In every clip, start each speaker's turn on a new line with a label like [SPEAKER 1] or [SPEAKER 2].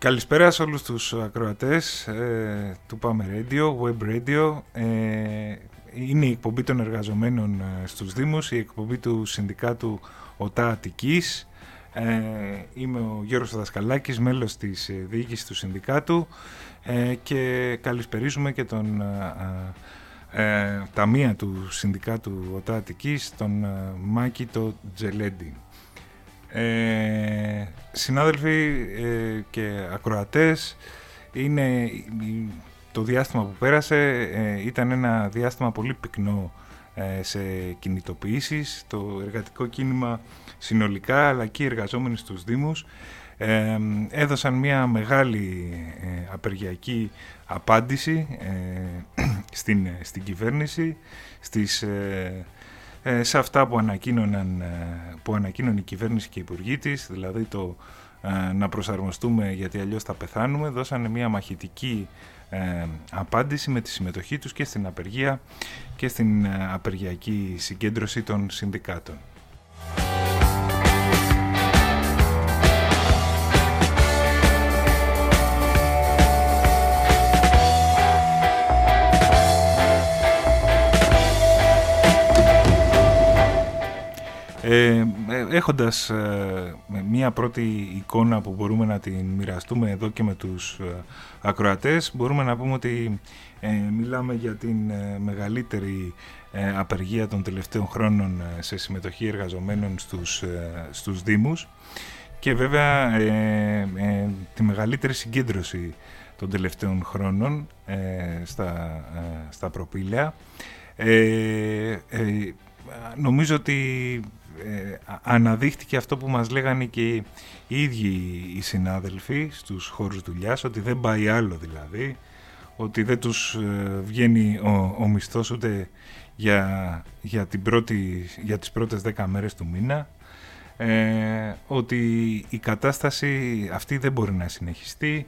[SPEAKER 1] Καλησπέρα σε όλους τους ακροατές του Πάμε Radio, Web Radio. Είναι η εκπομπή των εργαζομένων στους Δήμους, η εκπομπή του Συνδικάτου ΟΤΑ Αττικής. Είμαι ο Γιώργος Δασκαλάκης, μέλος της διοίκησης του Συνδικάτου και καλησπερίζουμε και τον ταμεία του Συνδικάτου ΟΤΑ Αττικής, τον Μάκη το Τζελέντη. Συνάδελφοι και ακροατές, το διάστημα που πέρασε ήταν ένα διάστημα πολύ πυκνό σε κινητοποιήσεις. Το εργατικό κίνημα συνολικά, αλλά και οι εργαζόμενοι στους Δήμους έδωσαν μια μεγάλη απεργιακή απάντηση στην κυβέρνηση, σε αυτά που ανακοίνωνε η κυβέρνηση και οι υπουργοί της, δηλαδή το να προσαρμοστούμε γιατί αλλιώς θα πεθάνουμε. Δώσανε μια μαχητική απάντηση με τη συμμετοχή τους και στην απεργία και στην απεργιακή συγκέντρωση των συνδικάτων. Έχοντας μία πρώτη εικόνα που μπορούμε να την μοιραστούμε εδώ και με τους ακροατές, μπορούμε να πούμε ότι μιλάμε για την μεγαλύτερη απεργία των τελευταίων χρόνων σε συμμετοχή εργαζομένων στους Δήμους και βέβαια τη μεγαλύτερη συγκέντρωση των τελευταίων χρόνων στα προπήλαια. Νομίζω ότι αναδείχτηκε αυτό που μας λέγανε και οι ίδιοι οι συνάδελφοι στους χώρους δουλειάς, ότι δεν πάει άλλο δηλαδή, ότι δεν τους βγαίνει ο μισθός ούτε για τις πρώτες 10 μέρες του μήνα, ότι η κατάσταση αυτή δεν μπορεί να συνεχιστεί,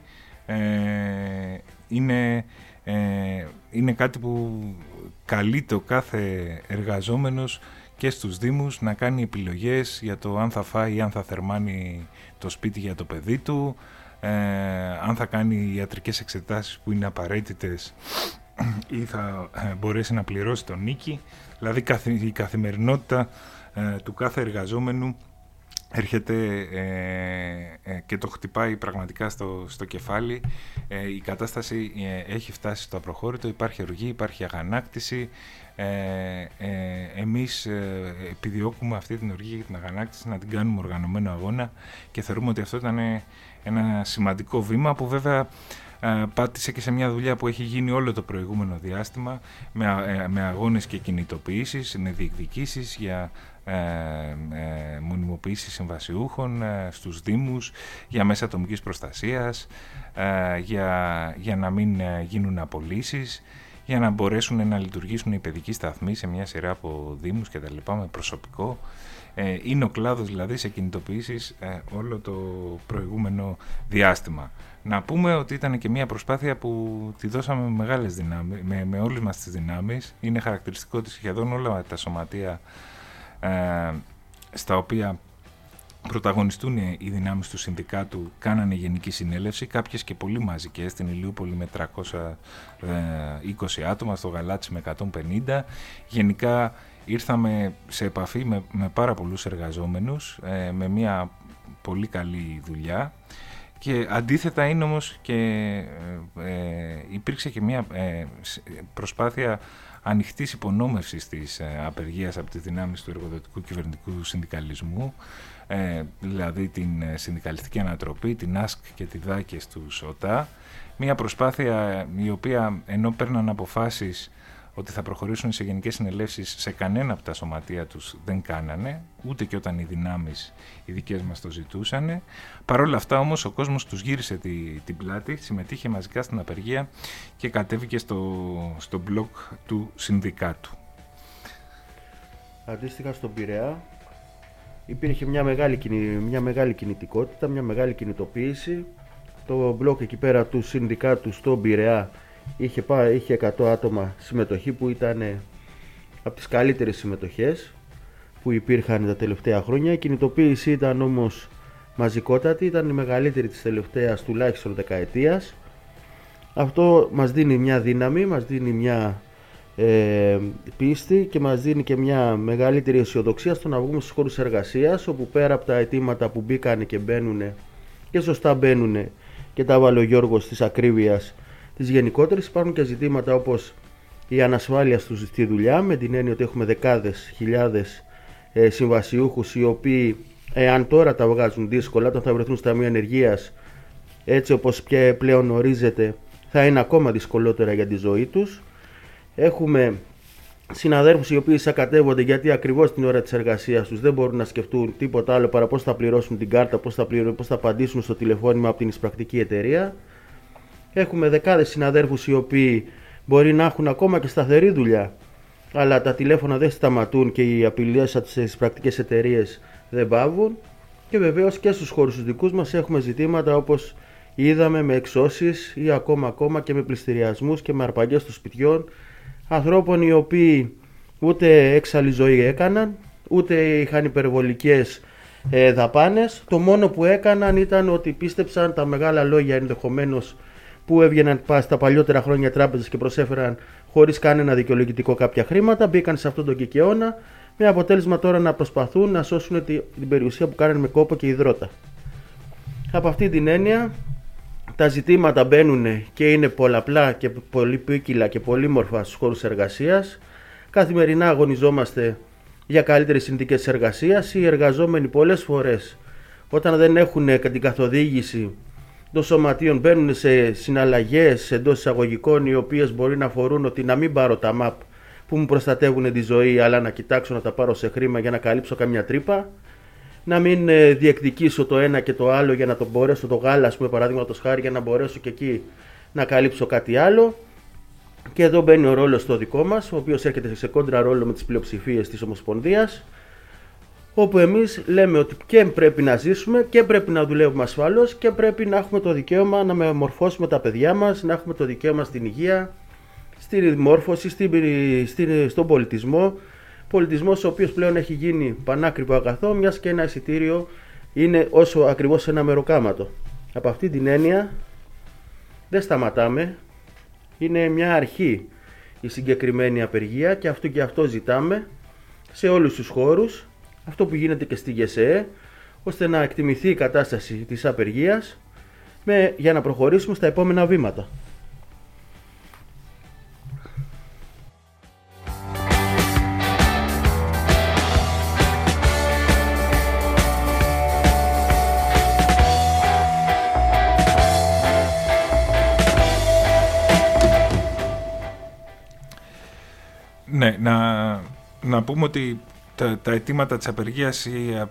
[SPEAKER 1] είναι κάτι που καλείται ο κάθε εργαζόμενος και στους Δήμους να κάνει επιλογές για το αν θα φάει ή αν θα θερμάνει το σπίτι για το παιδί του, αν θα κάνει ιατρικές εξετάσεις που είναι απαραίτητες ή θα μπορέσει να πληρώσει τον νίκη. Δηλαδή η καθημερινότητα του κάθε εργαζόμενου έρχεται και το χτυπάει πραγματικά στο κεφάλι. Η κατάσταση έχει φτάσει στο απροχώρητο, υπάρχει οργή, υπάρχει αγανάκτηση. Εμείς επιδιώκουμε αυτή την οργή και την αγανάκτηση να την κάνουμε οργανωμένο αγώνα και θεωρούμε ότι αυτό ήταν ένα σημαντικό βήμα που βέβαια πάτησε και σε μια δουλειά που έχει γίνει όλο το προηγούμενο διάστημα με αγώνες και κινητοποιήσεις, με διεκδικήσεις για μονιμοποίηση συμβασιούχων στους Δήμους, για μέσα ατομικής προστασίας, για να μην γίνουν απολύσεις, για να μπορέσουν να λειτουργήσουν οι παιδικοί σταθμοί σε μια σειρά από Δήμους και τα λοιπά με προσωπικό. Είναι ο κλάδος δηλαδή σε κινητοποιήσεις όλο το προηγούμενο διάστημα. Να πούμε ότι ήταν και μια προσπάθεια που τη δώσαμε με μεγάλες δυνάμεις, με όλες μας τις δυνάμεις. Είναι χαρακτηριστικό ότι σχεδόν όλα τα σωματεία στα οποία πρωταγωνιστούν οι δυνάμεις του συνδικάτου κάνανε γενική συνέλευση, κάποιες και πολύ μαζικές, στην Ηλιούπολη με 320 άτομα, στο Γαλάτσι με 150. Γενικά ήρθαμε σε επαφή με πάρα πολλούς εργαζόμενους, με μια πολύ καλή δουλειά. Και αντίθετα είναι όμως και υπήρξε και μια προσπάθεια ανοιχτής υπονόμευσης της απεργίας από τις δυνάμεις του εργοδοτικού κυβερνητικού συνδικαλισμού, δηλαδή την συνδικαλιστική ανατροπή, την ΑΣΚ και τη ΔΑΚΕ του ΟΤΑ. Μια προσπάθεια η οποία ενώ παίρναν αποφάσεις ότι θα προχωρήσουν σε γενικές συνελεύσεις, σε κανένα από τα σωματεία τους δεν κάνανε, ούτε και όταν οι δυνάμεις οι δικές μας το ζητούσαν. Παρ' όλα αυτά όμως ο κόσμος τους γύρισε την πλάτη, συμμετείχε μαζικά στην απεργία και κατέβηκε στο μπλοκ του συνδικάτου.
[SPEAKER 2] Αντίστοιχα στον Πειραιά υπήρχε μια μεγάλη κινητικότητα, μια μεγάλη κινητοποίηση. Το μπλοκ εκεί πέρα του συνδικάτου στον Πειραιά είχε 100 άτομα συμμετοχή, που ήταν από τις καλύτερες συμμετοχές που υπήρχαν τα τελευταία χρόνια. Η κινητοποίηση ήταν όμως μαζικότατη, ήταν η μεγαλύτερη της τελευταίας τουλάχιστον δεκαετίας. Αυτό μας δίνει μια δύναμη, μας δίνει μια πίστη και μας δίνει και μια μεγαλύτερη αισιοδοξία στο να βγούμε στους χώρους εργασίας, όπου πέρα από τα αιτήματα που μπήκαν και μπαίνουν και σωστά μπαίνουν και τα βάλε ο Γιώργος της ακρίβειας της γενικότερης, υπάρχουν και ζητήματα όπως η ανασφάλεια στη δουλειά, με την έννοια ότι έχουμε δεκάδες χιλιάδες συμβασιούχους οι οποίοι, εάν τώρα τα βγάζουν δύσκολα, όταν θα βρεθούν στα ταμεία ενεργείας, έτσι όπως και πλέον ορίζεται, θα είναι ακόμα δυσκολότερα για τη ζωή τους. Έχουμε συναδέρφους οι οποίοι σακατεύονται γιατί ακριβώς την ώρα της εργασίας τους δεν μπορούν να σκεφτούν τίποτα άλλο παρά πώς θα πληρώσουν την κάρτα, πώς θα απαντήσουν στο τηλεφώνημα από την εισπρακτική εταιρεία. Έχουμε δεκάδες συναδέρφους οι οποίοι μπορεί να έχουν ακόμα και σταθερή δουλειά, αλλά τα τηλέφωνα δεν σταματούν και οι απειλές από τις εισπρακτικές εταιρείες δεν παύουν. Και βεβαίως και στους χώρους τους δικούς μας έχουμε ζητήματα όπως είδαμε με εξώσεις ή ακόμα και με πληστηριασμούς και με αρπαγές των σπιτιών ανθρώπων οι οποίοι ούτε έξαλλη ζωή έκαναν, ούτε είχαν υπερβολικές δαπάνες. Το μόνο που έκαναν ήταν ότι πίστεψαν τα μεγάλα λόγια ενδεχομένως που έβγαιναν στα παλιότερα χρόνια τράπεζες και προσέφεραν χωρίς κανένα δικαιολογητικό κάποια χρήματα, μπήκαν σε αυτόν τον κικαιώνα, με αποτέλεσμα τώρα να προσπαθούν να σώσουν την περιουσία που κάνανε με κόπο και υδρότα. Από αυτή την έννοια τα ζητήματα μπαίνουν και είναι πολλαπλά και πολυπίκυλα και πολύμορφα στους χώρους εργασίας. Καθημερινά αγωνιζόμαστε για καλύτερες συνθήκες εργασίας. Οι εργαζόμενοι πολλές φορές, όταν δεν έχουν την καθοδήγηση των σωματείων, μπαίνουν σε συναλλαγές εντός εισαγωγικών, οι οποίες μπορεί να αφορούν ότι να μην πάρω τα MAP που μου προστατεύουν τη ζωή, αλλά να κοιτάξω να τα πάρω σε χρήμα για να καλύψω καμιά τρύπα. Να μην διεκδικήσω το ένα και το άλλο για να το μπορέσω, το γάλα, ας πούμε, παράδειγματος χάρη, για να μπορέσω και εκεί να καλύψω κάτι άλλο. Και εδώ μπαίνει ο ρόλος το δικό μας, ο οποίος έρχεται σε κόντρα ρόλο με τις πλειοψηφίες της Ομοσπονδίας, όπου εμείς λέμε ότι και πρέπει να ζήσουμε και πρέπει να δουλεύουμε ασφαλώς και πρέπει να έχουμε το δικαίωμα να μορφώσουμε τα παιδιά μας, να έχουμε το δικαίωμα στην υγεία, στη μόρφωση, στον πολιτισμό. Πολιτισμός ο οποίος πλέον έχει γίνει πανάκριβο αγαθό, μιας και ένα εισιτήριο είναι όσο ακριβώς ένα μεροκάματο. Από αυτή την έννοια δεν σταματάμε, είναι μια αρχή η συγκεκριμένη απεργία και αυτό ζητάμε σε όλους τους χώρους, αυτό που γίνεται και στη ΓΕΣΕΕ, ώστε να εκτιμηθεί η κατάσταση της απεργίας για να προχωρήσουμε στα επόμενα βήματα.
[SPEAKER 1] Ναι, να πούμε ότι τα αιτήματα της απεργίας,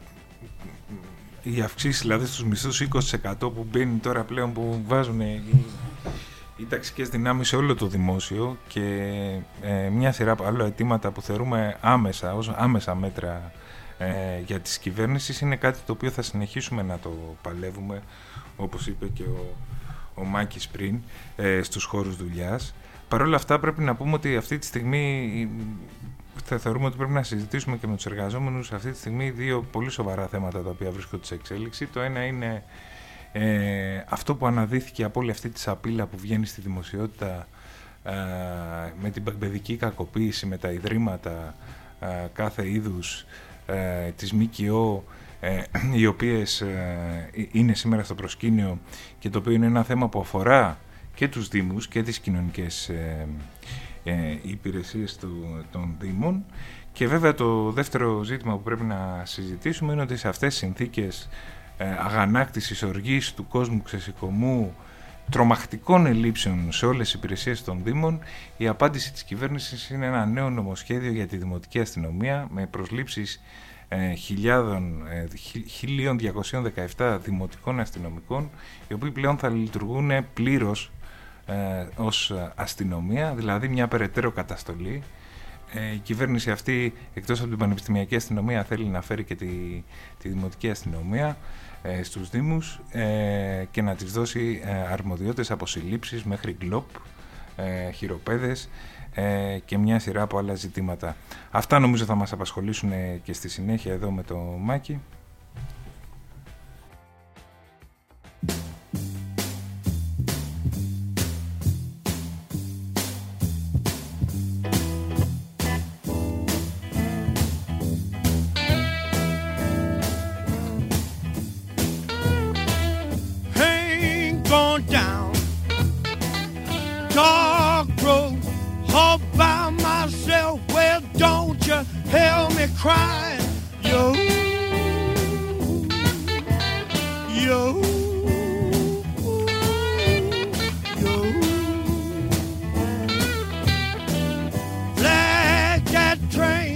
[SPEAKER 1] οι αυξήσεις δηλαδή στους μισθούς 20% που μπαίνει τώρα πλέον, που βάζουν οι ταξικές δυνάμεις σε όλο το δημόσιο, και μια σειρά από άλλα αιτήματα που θεωρούμε ως άμεσα μέτρα για τις κυβέρνησεις, είναι κάτι το οποίο θα συνεχίσουμε να το παλεύουμε, όπως είπε και ο Μάκης πριν, στους χώρους δουλειάς. Παρ' όλα αυτά πρέπει να πούμε ότι αυτή τη στιγμή θα θεωρούμε ότι πρέπει να συζητήσουμε και με τους εργαζόμενους αυτή τη στιγμή δύο πολύ σοβαρά θέματα τα οποία βρίσκονται σε εξέλιξη. Το ένα είναι αυτό που αναδύθηκε από όλη αυτή τη σαπίλα που βγαίνει στη δημοσιότητα με την παιδική κακοποίηση, με τα ιδρύματα κάθε είδους της ΜΚΟ, οι οποίες είναι σήμερα στο προσκήνιο, και το οποίο είναι ένα θέμα που αφορά και τους Δήμους και τις κοινωνικές υπηρεσίες των Δήμων. Και βέβαια το δεύτερο ζήτημα που πρέπει να συζητήσουμε είναι ότι σε αυτές τις συνθήκες αγανάκτησης, οργής του κόσμου, ξεσηκωμού, τρομακτικών ελλείψεων σε όλες τις υπηρεσίες των Δήμων, η απάντηση της κυβέρνησης είναι ένα νέο νομοσχέδιο για τη Δημοτική Αστυνομία με προσλήψεις 1.217 δημοτικών αστυνομικών, οι οποίοι πλέον θα λειτουργούν πλήρως ως αστυνομία, δηλαδή μια περαιτέρω καταστολή. Η κυβέρνηση αυτή, εκτός από την πανεπιστημιακή αστυνομία, θέλει να φέρει και τη δημοτική αστυνομία στους Δήμους και να της δώσει αρμοδιότητες από συλλήψεις μέχρι γκλόπ, χειροπέδες και μια σειρά από άλλα ζητήματα. Αυτά νομίζω θα μας απασχολήσουν και στη συνέχεια εδώ με το Μάκη.
[SPEAKER 3] down dark road all by myself. Well, don't you hear me crying? Yo, yo, yo. Flag that train,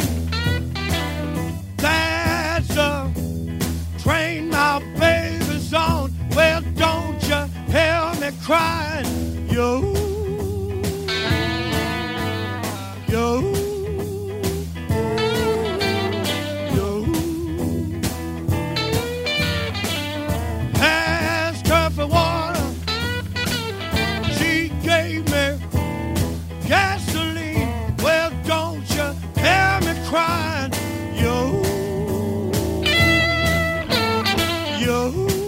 [SPEAKER 3] that's a train my baby's on. Well, don't you hear me crying? Yo, yo, yo. Asked her for water, she gave me gasoline. Well, don't you hear me crying? Yo, yo.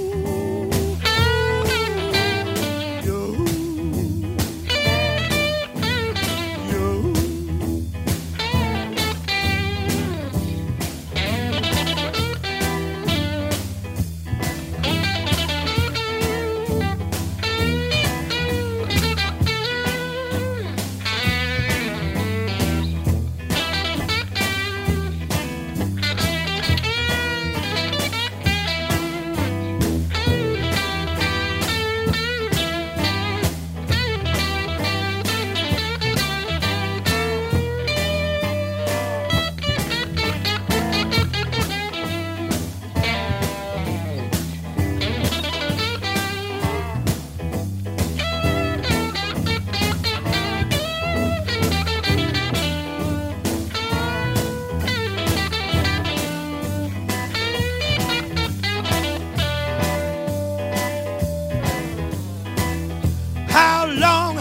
[SPEAKER 3] How long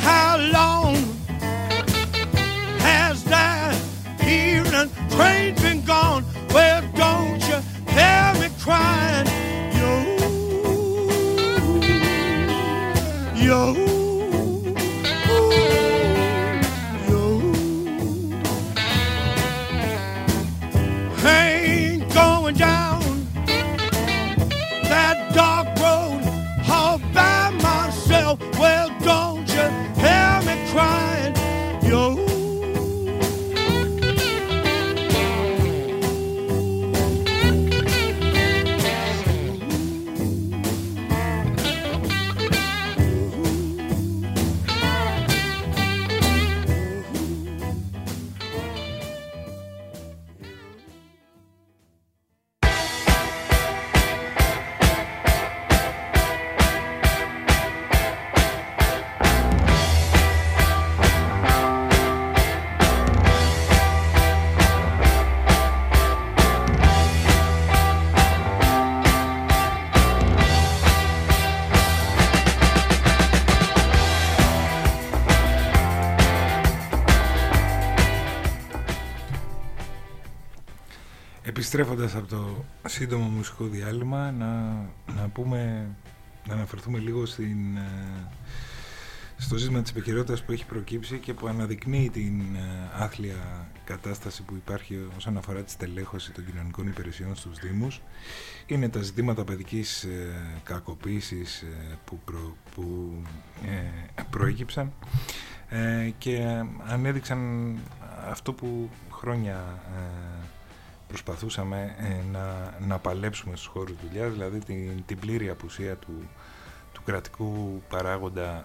[SPEAKER 3] has that evening train been gone? Well, don't you hear me crying? Yo, yo, yo. Ain't going down that dark road all by myself. Well, don't you hear me crying? Yo,
[SPEAKER 1] Επιστρέφοντας από το σύντομο μουσικό διάλειμμα, να αναφερθούμε λίγο στο ζήτημα της επικαιρότητας που έχει προκύψει και που αναδεικνύει την άθλια κατάσταση που υπάρχει όσον αφορά τη στελέχωση των κοινωνικών υπηρεσιών στους Δήμους. Είναι τα ζητήματα παιδικής κακοποίησης που προέκυψαν και ανέδειξαν αυτό που χρόνια προσπαθούσαμε να παλέψουμε στους χώρους δουλειάς, δηλαδή την πλήρη απουσία του κρατικού παράγοντα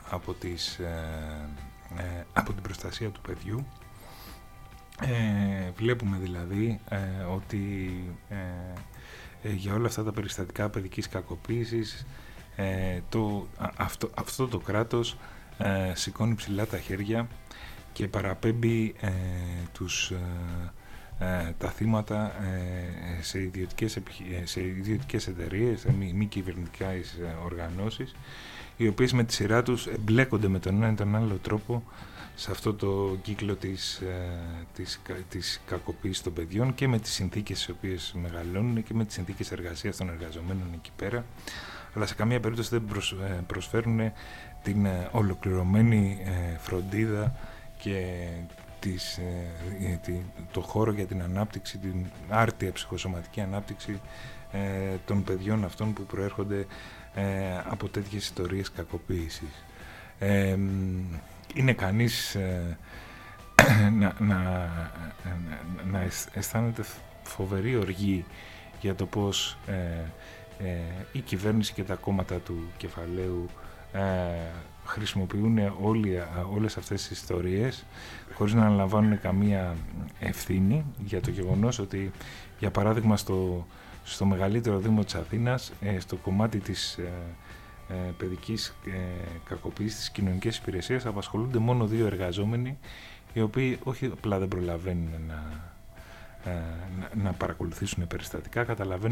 [SPEAKER 1] από την προστασία του παιδιού. Βλέπουμε δηλαδή ότι για όλα αυτά τα περιστατικά παιδικής κακοποίησης αυτό το κράτος σηκώνει ψηλά τα χέρια και παραπέμπει τα θύματα σε ιδιωτικές εταιρείες, σε μη κυβερνητικές οργανώσεις, οι οποίες με τη σειρά τους εμπλέκονται με τον ένα ή τον άλλο τρόπο σε αυτό το κύκλο της κακοποίησης των παιδιών και με τις συνθήκες στις οποίες μεγαλώνουν και με τις συνθήκες εργασίας των εργαζομένων εκεί πέρα, αλλά σε καμία περίπτωση δεν προσφέρουν την ολοκληρωμένη φροντίδα και το χώρο για την ανάπτυξη, την άρτια ψυχοσωματική ανάπτυξη των παιδιών αυτών που προέρχονται από τέτοιες ιστορίες κακοποίησης. Είναι κανείς να αισθάνεται φοβερή οργή για το πώς η κυβέρνηση και τα κόμματα του κεφαλαίου χρησιμοποιούν όλες αυτές τις ιστορίες χωρίς να αναλαμβάνουν καμία ευθύνη για το γεγονός ότι, για παράδειγμα, στο μεγαλύτερο Δήμο της Αθήνας, στο κομμάτι της παιδικής κακοποίησης, της κοινωνικής υπηρεσίας, απασχολούνται μόνο 2 εργαζόμενοι, οι οποίοι όχι απλά δεν προλαβαίνουν να παρακολουθήσουν περιστατικά.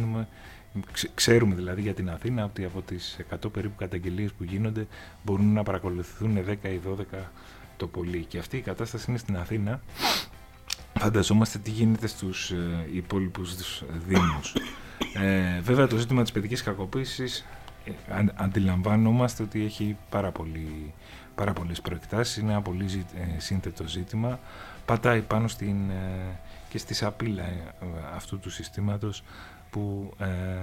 [SPEAKER 1] Ξέρουμε δηλαδή για την Αθήνα ότι από τις 100 περίπου καταγγελίες που γίνονται μπορούν να παρακολουθούν 10 ή 12 το πολύ. Και αυτή η κατάσταση είναι στην Αθήνα. Φανταζόμαστε τι γίνεται στους υπόλοιπους δήμους. Βέβαια, το ζήτημα της παιδικής κακοποίησης αντιλαμβάνομαστε ότι έχει πάρα πολλές προεκτάσεις. Είναι ένα πολύ σύνθετο ζήτημα. Πατάει πάνω και στη σαπίλα αυτού του συστήματος που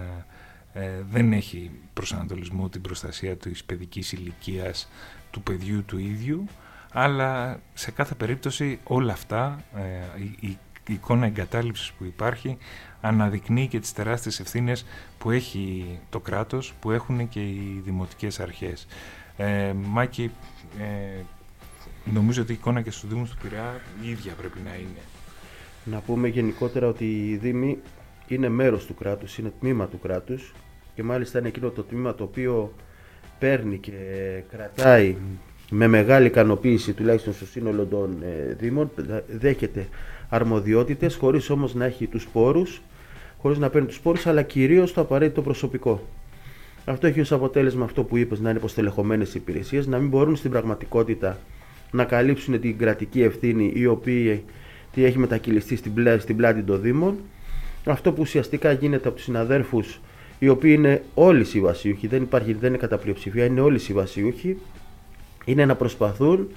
[SPEAKER 1] δεν έχει προσανατολισμό την προστασία της παιδικής ηλικίας του παιδιού του ίδιου, αλλά σε κάθε περίπτωση όλα αυτά, η εικόνα εγκατάλειψης που υπάρχει, αναδεικνύει και τις τεράστιες ευθύνες που έχει το κράτος, που έχουν και οι δημοτικές αρχές. Μάκη, νομίζω ότι η εικόνα και στους Δήμους του Πειραιά η ίδια πρέπει να είναι.
[SPEAKER 2] Να πούμε γενικότερα ότι οι Δήμοι είναι μέρος του κράτους, είναι τμήμα του κράτους και μάλιστα είναι εκείνο το τμήμα το οποίο παίρνει και κρατάει με μεγάλη ικανοποίηση, τουλάχιστον στο σύνολο των Δήμων, δέχεται αρμοδιότητες χωρίς όμως να έχει τους πόρους, χωρίς να παίρνει τους πόρους, αλλά κυρίως το απαραίτητο προσωπικό. Αυτό έχει ως αποτέλεσμα αυτό που είπες, να είναι υποστελεχωμένες υπηρεσίες, να μην μπορούν στην πραγματικότητα να καλύψουν την κρατική ευθύνη η οποία τι έχει μετακυλιστεί στην πλάτη των Δήμων. Αυτό που ουσιαστικά γίνεται από τους συναδέρφους, οι οποίοι είναι όλοι συμβασιούχοι, δεν είναι κατά πλειοψηφία, είναι όλοι συμβασιούχοι, είναι να προσπαθούν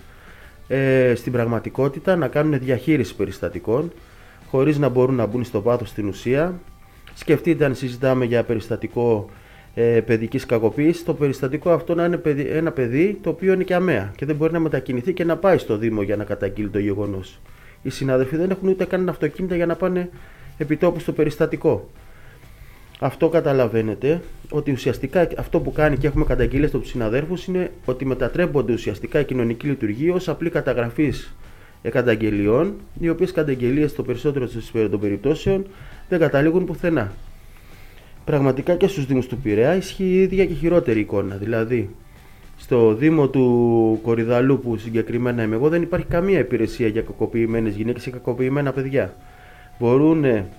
[SPEAKER 2] στην πραγματικότητα να κάνουν διαχείριση περιστατικών, χωρίς να μπορούν να μπουν στο βάθος στην ουσία. Σκεφτείτε, αν συζητάμε για περιστατικό παιδικής κακοποίησης, το περιστατικό αυτό να είναι ένα παιδί το οποίο είναι και αμαία και δεν μπορεί να μετακινηθεί και να πάει στο Δήμο για να καταγγείλει το γεγονός. Οι συνάδελφοι δεν έχουν ούτε καν αυτοκίνητα για να πάνε επιτόπου στο περιστατικό. Αυτό καταλαβαίνετε ότι ουσιαστικά αυτό που κάνει και έχουμε καταγγείλει από τους συναδέλφους είναι ότι μετατρέπονται ουσιαστικά η κοινωνική λειτουργία ως απλή καταγραφής καταγγελιών, οι οποίες καταγγελίες στο περισσότερο των περιπτώσεων δεν καταλήγουν πουθενά. Πραγματικά και στους Δήμους του Πειραιά ισχύει η ίδια και χειρότερη εικόνα. Δηλαδή, στο Δήμο του Κορυδαλού, που συγκεκριμένα είμαι εγώ, δεν υπάρχει καμία υπηρεσία για κακοποιημένες γυναίκες ή κακοποιημένα παιδιά. Μπορούν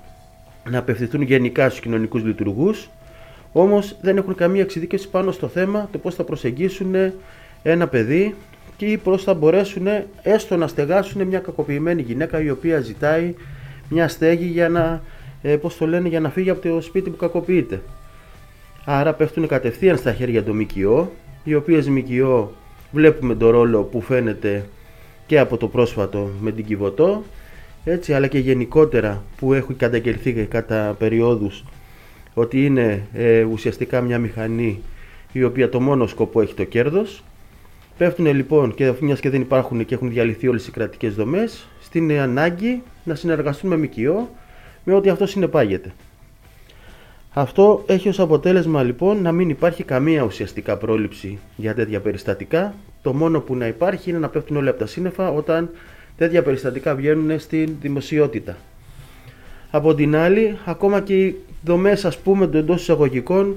[SPEAKER 2] να απευθυνθούν γενικά στους κοινωνικούς λειτουργούς, όμως δεν έχουν καμία εξειδίκευση πάνω στο θέμα το πώς θα προσεγγίσουν ένα παιδί και πώς θα μπορέσουν έστω να στεγάσουν μια κακοποιημένη γυναίκα η οποία ζητάει μια στέγη για να φύγει από το σπίτι που κακοποιείται. Άρα πέφτουν κατευθείαν στα χέρια των ΜΚΟ, οι οποίες ΜΚΟ βλέπουμε τον ρόλο που φαίνεται και από το πρόσφατο με την Κιβωτό, έτσι, αλλά και γενικότερα που έχουν καταγγελθεί κατά περιόδους ότι είναι ουσιαστικά μια μηχανή η οποία το μόνο σκοπό έχει το κέρδος. Πέφτουν λοιπόν, και μιας και δεν υπάρχουν και έχουν διαλυθεί όλες οι κρατικές δομές, στην ανάγκη να συνεργαστούν με ΜΚΟ με ό,τι αυτό συνεπάγεται. Αυτό έχει ως αποτέλεσμα λοιπόν να μην υπάρχει καμία ουσιαστικά πρόληψη για τέτοια περιστατικά. Το μόνο που να υπάρχει είναι να πέφτουν όλα από τα σύννεφα όταν τέτοια περιστατικά βγαίνουν στην δημοσιότητα. Από την άλλη, ακόμα και οι δομές, ας πούμε, των εντός εισαγωγικών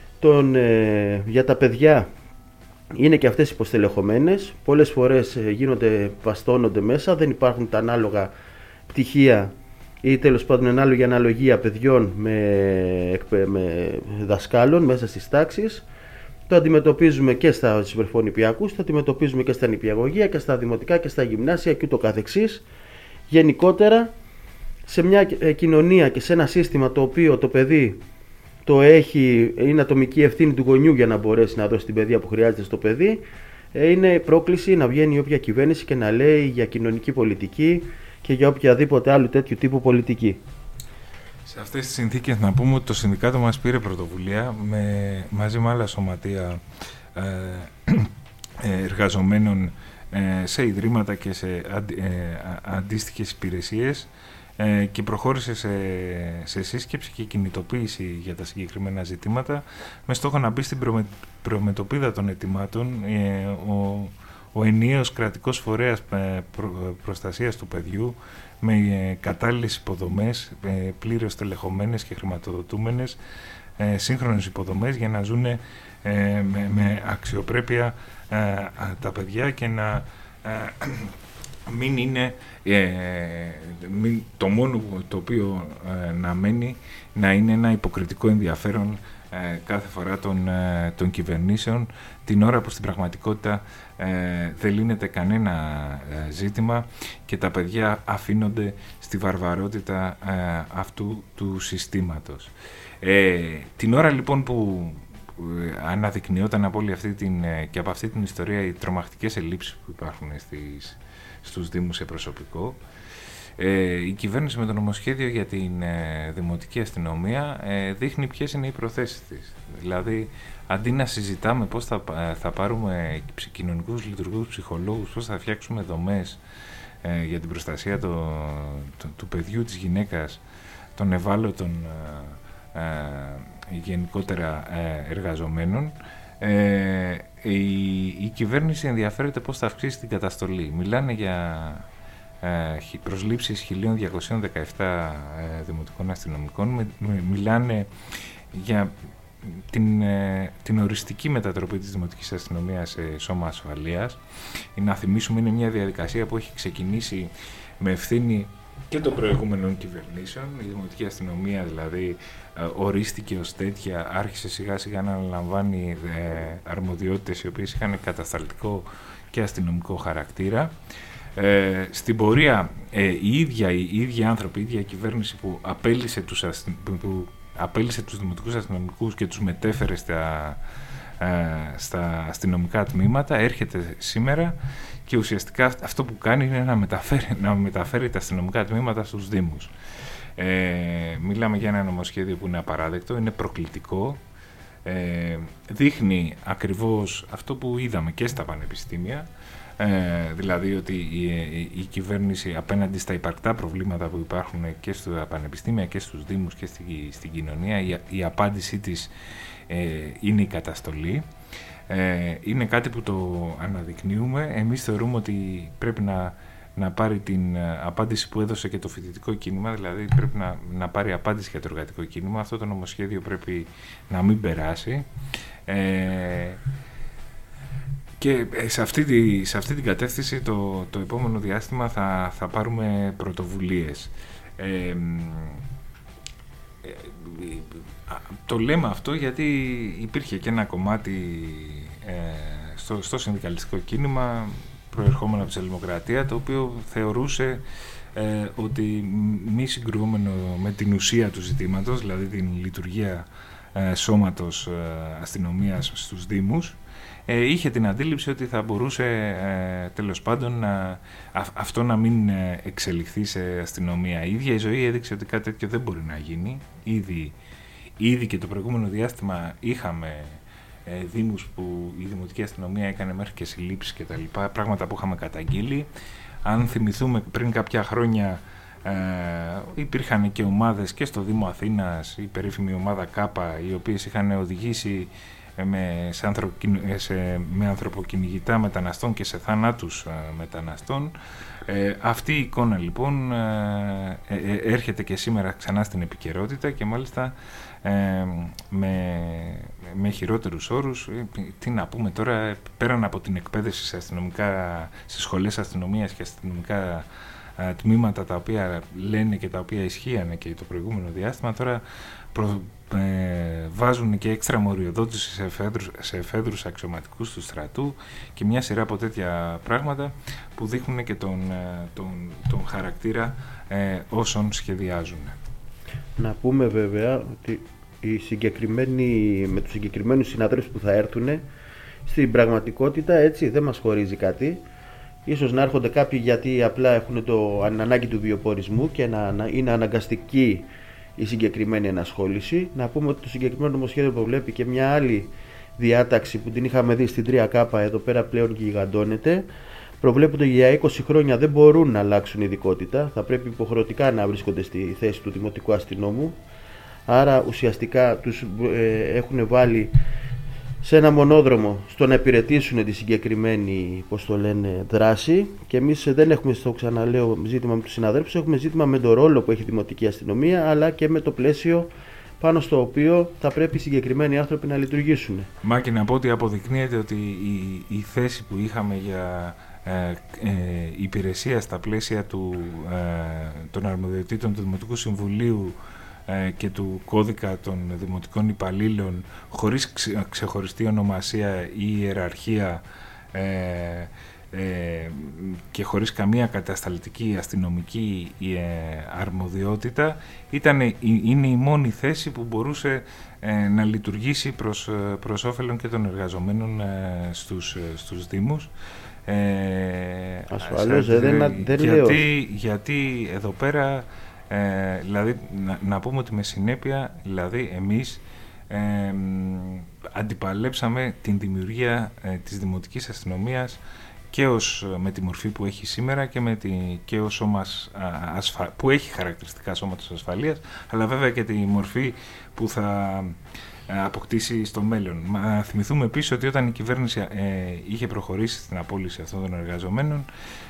[SPEAKER 2] για τα παιδιά είναι και αυτές υποστελεχωμένες. Πολλές φορές βαστώνονται μέσα, δεν υπάρχουν τα ανάλογα πτυχία ή τέλος πάντων ανάλογη αναλογία παιδιών με δασκάλων μέσα στις τάξεις. Το αντιμετωπίζουμε και στους βρεφονηπιακούς, το αντιμετωπίζουμε και στα νηπιαγωγεία και στα δημοτικά και στα γυμνάσια και ούτω καθεξής. Γενικότερα, σε μια κοινωνία και σε ένα σύστημα το οποίο το παιδί είναι ατομική ευθύνη του γονιού για να μπορέσει να δώσει την παιδεία που χρειάζεται στο παιδί, είναι πρόκληση να βγαίνει η όποια κυβέρνηση και να λέει για κοινωνική πολιτική και για οποιαδήποτε άλλου τέτοιου τύπου πολιτική.
[SPEAKER 1] Σε αυτές τις συνθήκες να πούμε ότι το συνδικάτο μας πήρε πρωτοβουλία μαζί με άλλα σωματεία εργαζομένων σε ιδρύματα και σε αντίστοιχες υπηρεσίες και προχώρησε σε σύσκεψη και κινητοποίηση για τα συγκεκριμένα ζητήματα με στόχο να μπει στην προμετωπίδα των αιτημάτων ο ενιαίος κρατικός φορέας προστασίας του παιδιού με κατάλληλες υποδομές, πλήρως τελεχωμένες και χρηματοδοτούμενες σύγχρονες υποδομές για να ζουν με αξιοπρέπεια τα παιδιά και να μην είναι το μόνο το οποίο να μένει να είναι ένα υποκριτικό ενδιαφέρον κάθε φορά των κυβερνήσεων, την ώρα που στην πραγματικότητα δεν λύνεται κανένα ζήτημα και τα παιδιά αφήνονται στη βαρβαρότητα αυτού του συστήματος. Την ώρα λοιπόν που αναδεικνυόταν από όλη και από αυτή την ιστορία οι τρομακτικές ελλείψεις που υπάρχουν στους Δήμους σε προσωπικό, η κυβέρνηση με το νομοσχέδιο για την δημοτική αστυνομία δείχνει ποιες είναι οι προθέσεις της. Δηλαδή, αντί να συζητάμε πώς θα πάρουμε κοινωνικούς λειτουργούς, ψυχολόγους, πώς θα φτιάξουμε δομές για την προστασία του παιδιού, της γυναίκας, των ευάλωτων γενικότερα εργαζομένων, η κυβέρνηση ενδιαφέρεται πώς θα αυξήσει την καταστολή. Μιλάνε για προσλήψεις 1.217 δημοτικών αστυνομικών, μιλάνε για την οριστική μετατροπή της δημοτικής αστυνομίας σε σώμα ασφαλείας. Να θυμίσουμε, είναι μια διαδικασία που έχει ξεκινήσει με ευθύνη και των προηγούμενων κυβερνήσεων. Η δημοτική αστυνομία δηλαδή ορίστηκε ως τέτοια, άρχισε σιγά σιγά να αναλαμβάνει αρμοδιότητες οι οποίες είχαν κατασταλτικό και αστυνομικό χαρακτήρα. Στην πορεία οι ίδιοι άνθρωποι, η ίδια κυβέρνηση που απέλυσε τους δημοτικούς αστυνομικούς και τους μετέφερε στα αστυνομικά τμήματα, έρχεται σήμερα και ουσιαστικά αυτό που κάνει είναι να μεταφέρει τα αστυνομικά τμήματα στους Δήμους. Μιλάμε για ένα νομοσχέδιο που είναι απαράδεκτο, είναι προκλητικό, δείχνει ακριβώς αυτό που είδαμε και στα πανεπιστήμια, δηλαδή ότι η κυβέρνηση απέναντι στα υπαρκτά προβλήματα που υπάρχουν και στα πανεπιστήμια και στους Δήμους και στην κοινωνία, η απάντησή της είναι η καταστολή. Είναι κάτι που το αναδεικνύουμε. Εμείς θεωρούμε ότι πρέπει να πάρει την απάντηση που έδωσε και το φοιτητικό κίνημα, δηλαδή πρέπει να πάρει απάντηση για το εργατικό κίνημα. Αυτό το νομοσχέδιο πρέπει να μην περάσει. Και σε αυτή την κατεύθυνση το επόμενο διάστημα θα πάρουμε πρωτοβουλίες. Το λέμε αυτό γιατί υπήρχε και ένα κομμάτι στο συνδικαλιστικό κίνημα προερχόμενο από τη Σοσιαλδημοκρατία, το οποίο θεωρούσε ότι μη συγκρουόμενο με την ουσία του ζητήματος, δηλαδή την λειτουργία σώματος αστυνομίας στους Δήμους, είχε την αντίληψη ότι θα μπορούσε τέλος πάντων αυτό να μην εξελιχθεί σε αστυνομία. Η ίδια η ζωή έδειξε ότι κάτι τέτοιο δεν μπορεί να γίνει. Ήδη και το προηγούμενο διάστημα είχαμε δήμους που η δημοτική αστυνομία έκανε μέχρι και συλλήψεις και τα λοιπά, πράγματα που είχαμε καταγγείλει. Αν θυμηθούμε πριν κάποια χρόνια υπήρχαν και ομάδες και στο Δήμο Αθήνας, η περίφημη ομάδα ΚΑΠΑ, οι οποίες είχαν οδηγήσει με ανθρωποκυνηγητά μεταναστών και σε θανάτους μεταναστών. Αυτή η εικόνα λοιπόν έρχεται και σήμερα ξανά στην επικαιρότητα και μάλιστα με χειρότερους όρους. Τι να πούμε τώρα, πέραν από την εκπαίδευση σε σχολές αστυνομίας και αστυνομικά τμήματα τα οποία λένε και τα οποία ισχύανε και το προηγούμενο διάστημα, τώρα βάζουν και έξτρα μοριοδότηση σε εφέδρους αξιωματικούς του στρατού και μια σειρά από τέτοια πράγματα που δείχνουν και τον χαρακτήρα όσων σχεδιάζουν. Να
[SPEAKER 2] πούμε βέβαια ότι με τους συγκεκριμένους συναδέλφους που θα έρθουν, στην πραγματικότητα έτσι δεν μας χωρίζει κάτι. Ίσως να έρχονται κάποιοι γιατί απλά έχουν ανάγκη του βιοπορισμού και είναι αναγκαστικοί η συγκεκριμένη ενασχόληση. Να πούμε ότι το συγκεκριμένο νομοσχέδιο προβλέπει και μια άλλη διάταξη που την είχαμε δει στην 3K, εδώ πέρα πλέον γιγαντώνεται. Προβλέπονται για 20 χρόνια δεν μπορούν να αλλάξουν ειδικότητα, θα πρέπει υποχρεωτικά να βρίσκονται στη θέση του δημοτικού αστυνόμου. Άρα ουσιαστικά τους έχουν βάλει σε ένα μονόδρομο στο να υπηρετήσουν τη συγκεκριμένη, πώς το λένε, δράση, και εμείς δεν έχουμε, στο ξαναλέω, ζήτημα με τους συναδέλφους, έχουμε ζήτημα με το ρόλο που έχει η δημοτική αστυνομία, αλλά και με το πλαίσιο πάνω στο οποίο θα πρέπει οι συγκεκριμένοι άνθρωποι να λειτουργήσουν.
[SPEAKER 1] Μάκη, να πω ότι αποδεικνύεται ότι η θέση που είχαμε για υπηρεσία στα πλαίσια των αρμοδιοτήτων του Δημοτικού Συμβουλίου και του κώδικα των δημοτικών υπαλλήλων, χωρίς ξεχωριστή ονομασία ή ιεραρχία και χωρίς καμία κατασταλτική αστυνομική αρμοδιότητα, είναι η μόνη θέση που μπορούσε να λειτουργήσει προς όφελον και των εργαζομένων στους Δήμους.
[SPEAKER 2] Ασφαλώς, δεν λέω.
[SPEAKER 1] Γιατί εδώ πέρα, δηλαδή, να πούμε ότι με συνέπεια, δηλαδή, εμείς αντιπαλέψαμε την δημιουργία της Δημοτικής Αστυνομίας και με τη μορφή που έχει σήμερα και ως σώμα που έχει χαρακτηριστικά σώματος ασφαλείας, αλλά βέβαια και τη μορφή που θα αποκτήσει στο μέλλον. Να θυμηθούμε επίσης ότι όταν η κυβέρνηση είχε προχωρήσει στην απόλυση αυτών των εργαζομένων,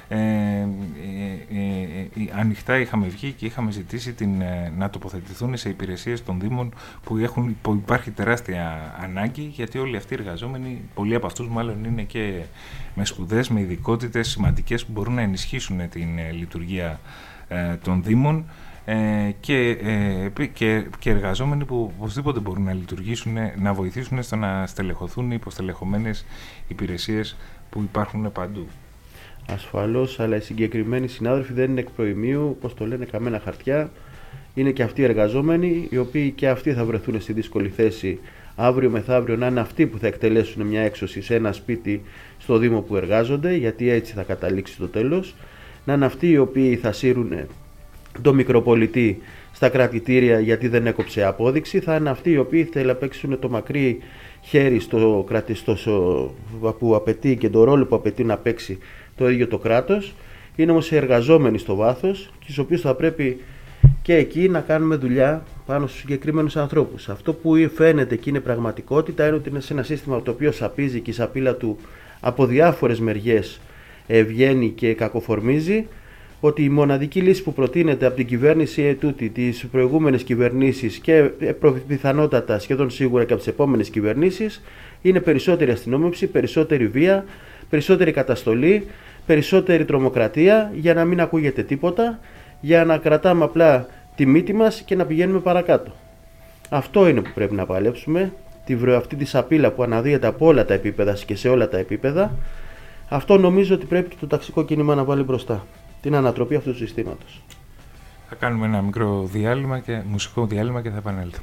[SPEAKER 1] ανοιχτά είχαμε βγει και είχαμε ζητήσει να τοποθετηθούν σε υπηρεσίες των Δήμων που υπάρχει τεράστια ανάγκη, γιατί όλοι αυτοί οι εργαζόμενοι, πολλοί από αυτούς μάλλον είναι και με σπουδές, με ειδικότητες σημαντικές που μπορούν να ενισχύσουν την λειτουργία των Δήμων, και εργαζόμενοι που οπωσδήποτε μπορούν να λειτουργήσουν, να βοηθήσουν στο να στελεχωθούν οι υποστελεχωμένες υπηρεσίες που υπάρχουν παντού.
[SPEAKER 2] Ασφαλώς, αλλά οι συγκεκριμένοι συνάδελφοι δεν είναι εκ προημίου, όπως το λένε, καμένα χαρτιά. Είναι και αυτοί οι εργαζόμενοι, οι οποίοι και αυτοί θα βρεθούν στη δύσκολη θέση αύριο μεθαύριο να είναι αυτοί που θα εκτελέσουν μια έξωση σε ένα σπίτι στο Δήμο που εργάζονται, γιατί έτσι θα καταλήξει το τέλος. Να είναι αυτοί οι οποίοι θα σύρουν το μικροπολιτή στα κρατητήρια γιατί δεν έκοψε απόδειξη. Θα είναι αυτοί οι οποίοι θα παίξουν το μακρύ χέρι στο κρατιστό που απαιτεί και το ρόλο που απαιτεί να παίξει το ίδιο το κράτος. Είναι όμως οι εργαζόμενοι στο βάθος, τους οποίους θα πρέπει και εκεί να κάνουμε δουλειά πάνω στους συγκεκριμένους ανθρώπους. Αυτό που φαίνεται και είναι πραγματικότητα είναι ότι είναι σε ένα σύστημα το οποίο σαπίζει και η σαπίλα του από διάφορες μεριές βγαίνει και κακοφορμίζει, ότι η μοναδική λύση που προτείνεται από την κυβέρνηση τούτη, τις προηγούμενες κυβερνήσεις και πιθανότατα σχεδόν σίγουρα και από τις επόμενες κυβερνήσεις, είναι περισσότερη αστυνόμευση, περισσότερη βία, περισσότερη καταστολή, περισσότερη τρομοκρατία, για να μην ακούγεται τίποτα, για να κρατάμε απλά τη μύτη μας και να πηγαίνουμε παρακάτω. Αυτό είναι που πρέπει να παλέψουμε, αυτή τη σαπίλα που αναδύεται από όλα τα επίπεδα και σε όλα τα επίπεδα. Αυτό νομίζω ότι πρέπει και το ταξικό κίνημα να βάλει μπροστά, την ανατροπή αυτού του συστήματος.
[SPEAKER 1] Θα κάνουμε ένα μικρό μουσικό διάλειμμα και θα επανέλθουμε.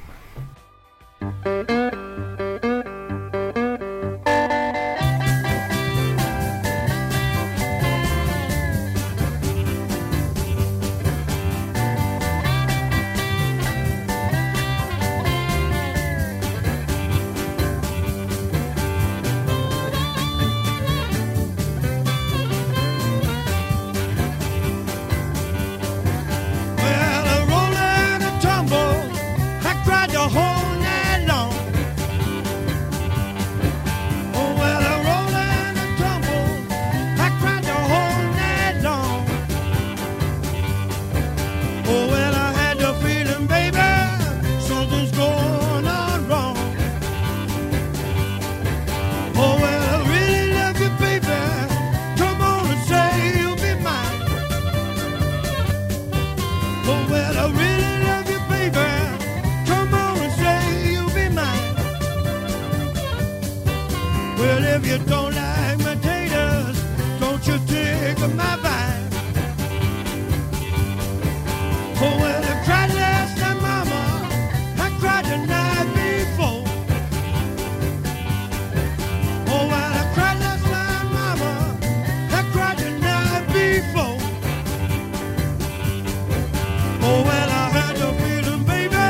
[SPEAKER 3] Oh, well, I had the feeling, baby.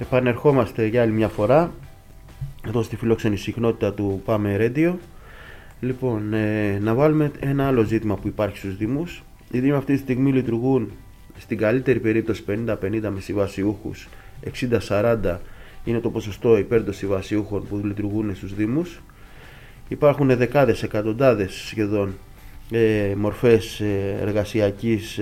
[SPEAKER 2] Επανερχόμαστε για άλλη μια φορά εδώ στη φιλόξενη συχνότητα του Πάμε Radio. Λοιπόν, να βάλουμε ένα άλλο ζήτημα που υπάρχει στους Δήμους. Οι Δήμοι αυτή τη στιγμή λειτουργούν στην καλύτερη περίπτωση 50-50 με συμβασιούχους, 60-40 είναι το ποσοστό υπέρ των συμβασιούχων που λειτουργούν στους Δήμους. Υπάρχουν δεκάδες, εκατοντάδες σχεδόν μορφές εργασιακής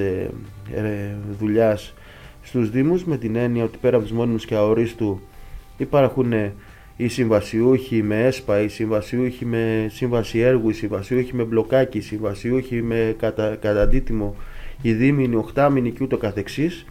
[SPEAKER 2] δουλειάς στους Δήμους, με την έννοια ότι πέρα από τους μόνιμους και αορίστου υπάρχουν οι συμβασιούχοι με ΕΣΠΑ, οι συμβασιούχοι με σύμβαση έργου, οι συμβασιούχοι με μπλοκάκι, οι συμβασιούχοι με κατά αντίτιμο, οι δίμηνοι, οχτάμηνοι και ούτω καθεξής,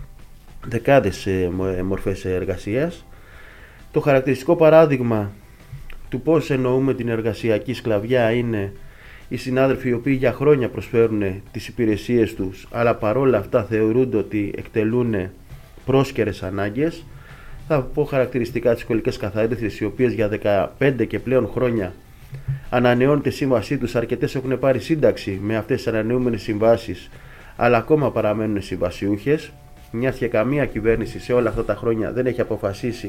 [SPEAKER 2] δεκάδες μορφές εργασίας. Το χαρακτηριστικό παράδειγμα του πώς εννοούμε την εργασιακή σκλαβιά είναι οι συνάδελφοι οι οποίοι για χρόνια προσφέρουν τις υπηρεσίες τους, αλλά παρόλα αυτά θεωρούνται ότι εκτελούν πρόσκαιρες ανάγκες. Θα πω χαρακτηριστικά τις σχολικές καθαρίστριες, οι οποίες για 15 και πλέον χρόνια ανανεώνουν τη σύμβασή τους. Αρκετές έχουν πάρει σύνταξη με αυτές τις ανανεούμενες συμβάσεις, αλλά ακόμα παραμένουν συμβασιούχες. Μιας και καμία κυβέρνηση σε όλα αυτά τα χρόνια δεν έχει αποφασίσει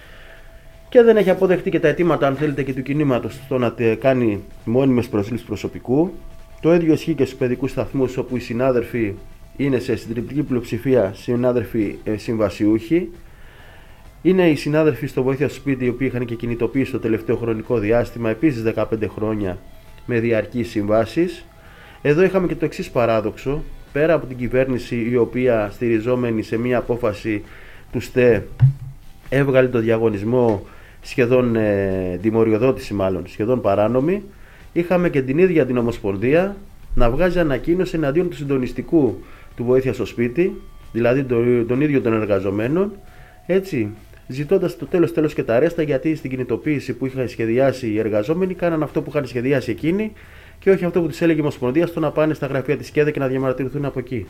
[SPEAKER 2] και δεν έχει αποδεχτεί και τα αιτήματα, αν θέλετε, και του κινήματος στο να κάνει μόνιμες προσλήψεις προσωπικού. Το ίδιο ισχύει και στους παιδικούς σταθμούς, όπου οι συνάδελφοι είναι σε συντριπτική πλειοψηφία συνάδελφοι συμβασιούχοι. Είναι οι συνάδελφοι στο Βοήθεια στο Σπίτι, οι οποίοι είχαν και κινητοποιήσει το τελευταίο χρονικό διάστημα, επίσης 15 χρόνια με διαρκείς συμβάσεις. Εδώ είχαμε και το εξής παράδοξο. Πέρα από την κυβέρνηση, η οποία στηριζόμενη σε μία απόφαση του ΣΤΕ έβγαλε το διαγωνισμό σχεδόν δημοριοδότηση, μάλλον σχεδόν παράνομη, είχαμε και την ίδια την Ομοσπονδία να βγάζει ανακοίνωση εναντίον του συντονιστικού του Βοήθεια στο Σπίτι, δηλαδή των ίδιων των εργαζομένων, έτσι, ζητώντας το τέλος και τα ρέστα, γιατί στην κινητοποίηση που είχαν σχεδιάσει οι εργαζόμενοι κάναν αυτό που είχαν σχεδιάσει εκείνοι και όχι αυτό που τους έλεγε η Ομοσπονδία, στο να πάνε στα γραφεία της ΚΕΔΕ και να διαμαρτυρηθούν από εκεί.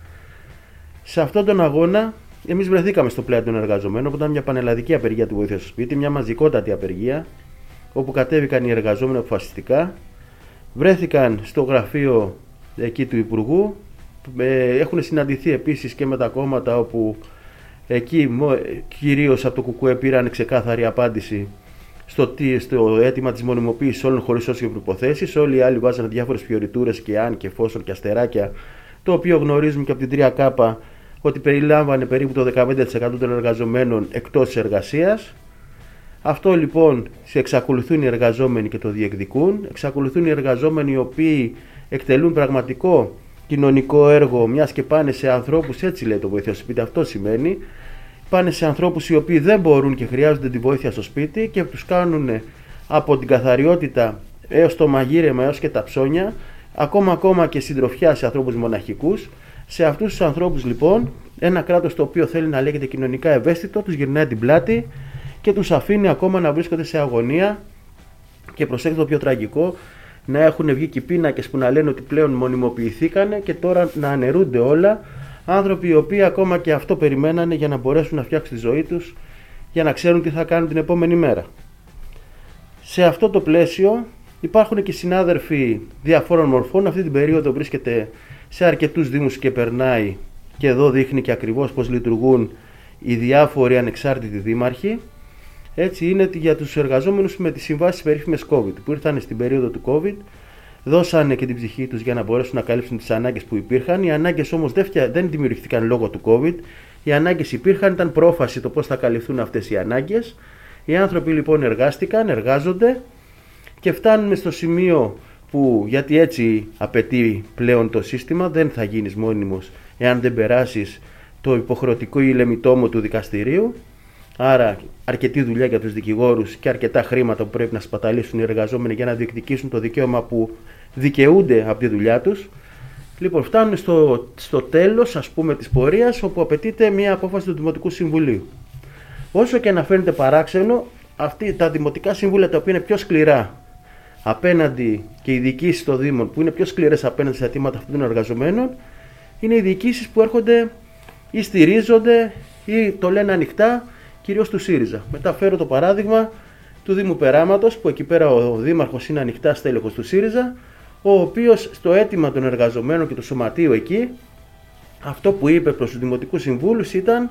[SPEAKER 2] Σε αυτόν τον αγώνα, εμείς βρεθήκαμε στο πλάι των εργαζομένων, που ήταν μια πανελλαδική απεργία του Βοήθεια στο Σπίτι, μια μαζικότατη απεργία, όπου κατέβηκαν οι εργαζόμενοι αποφασιστικά, βρέθηκαν στο γραφείο εκεί του Υπουργού, έχουν συναντηθεί επίσης και με τα κόμματα, όπου εκεί κυρίως από το ΚΚΕ πήραν ξεκάθαρη απάντηση στο αίτημα της μονιμοποίησης όλων χωρίς όσες προϋποθέσεις. Όλοι οι άλλοι βάζανε διάφορες φιωριτούρες και αν και εφόσον και αστεράκια, το οποίο γνωρίζουμε και από την 3K ότι περιλάμβανε περίπου το 15% των εργαζομένων εκτός εργασίας. Αυτό λοιπόν εξακολουθούν οι εργαζόμενοι και το διεκδικούν. Εξακολουθούν οι εργαζόμενοι οι οποίοι εκτελούν πραγματικό κοινωνικό έργο, μιας και πάνε σε ανθρώπους, έτσι λέει το Βοήθεια στο Σπίτι, αυτό σημαίνει. Πάνε σε ανθρώπους οι οποίοι δεν μπορούν και χρειάζονται τη βοήθεια στο σπίτι και τους κάνουν από την καθαριότητα έως το μαγείρεμα έως και τα ψώνια, ακόμα και συντροφιά σε ανθρώπους μοναχικούς. Σε αυτούς τους ανθρώπους λοιπόν ένα κράτος το οποίο θέλει να λέγεται κοινωνικά ευαίσθητο τους γυρνάει την πλάτη και τους αφήνει ακόμα να βρίσκονται σε αγωνία. Και προσέξτε το πιο τραγικό, να έχουν βγει και πίνακες που να λένε ότι πλέον μονιμοποιηθήκανε και τώρα να αναιρούνται όλα. Άνθρωποι οι οποίοι ακόμα και αυτό περιμένανε για να μπορέσουν να φτιάξουν τη ζωή τους, για να ξέρουν τι θα κάνουν την επόμενη μέρα. Σε αυτό το πλαίσιο υπάρχουν και συνάδελφοι διαφόρων μορφών. Αυτή την περίοδο βρίσκεται σε αρκετούς δήμους και περνάει, και εδώ δείχνει και ακριβώς πώς λειτουργούν οι διάφοροι ανεξάρτητοι δήμαρχοι. Έτσι είναι για τους εργαζόμενους με τις συμβάσεις περίφημες COVID, που ήρθαν στην περίοδο του COVID, δώσανε και την ψυχή τους για να μπορέσουν να καλύψουν τις ανάγκες που υπήρχαν. Οι ανάγκες όμως δεν δημιουργηθήκαν λόγω του COVID. Οι ανάγκες υπήρχαν, ήταν πρόφαση το πώς θα καλυφθούν αυτές οι ανάγκες. Οι άνθρωποι λοιπόν εργάστηκαν, εργάζονται και φτάνουμε στο σημείο που, γιατί έτσι απαιτεί πλέον το σύστημα, δεν θα γίνεις μόνιμος εάν δεν περάσεις το υποχρεωτικό ηλεμιτόμο του δικαστηρίου. Άρα αρκετή δουλειά για τους δικηγόρους και αρκετά χρήματα που πρέπει να σπαταλήσουν οι εργαζόμενοι για να διεκδικήσουν το δικαίωμα που δικαιούνται από τη δουλειά τους. Λοιπόν, φτάνουν στο τέλος, ας πούμε, της πορείας, όπου απαιτείται μια απόφαση του Δημοτικού Συμβουλίου. Όσο και να φαίνεται παράξενο, τα Δημοτικά Συμβούλια, τα οποία είναι πιο σκληρά απέναντι, και οι διοικήσεις των Δήμων που είναι πιο σκληρές απέναντι στα αιτήματα αυτών των εργαζομένων, είναι οι διοικήσεις που έρχονται ή στηρίζονται ή το λένε ανοιχτά, κυρίως του ΣΥΡΙΖΑ. Μεταφέρω το παράδειγμα του Δήμου Περάματος, που εκεί πέρα ο Δήμαρχος είναι ανοιχτά στέλεχος του ΣΥΡΙΖΑ, ο οποίος στο αίτημα των εργαζομένων και του σωματείου εκεί, αυτό που είπε προς τους Δημοτικούς Συμβούλους ήταν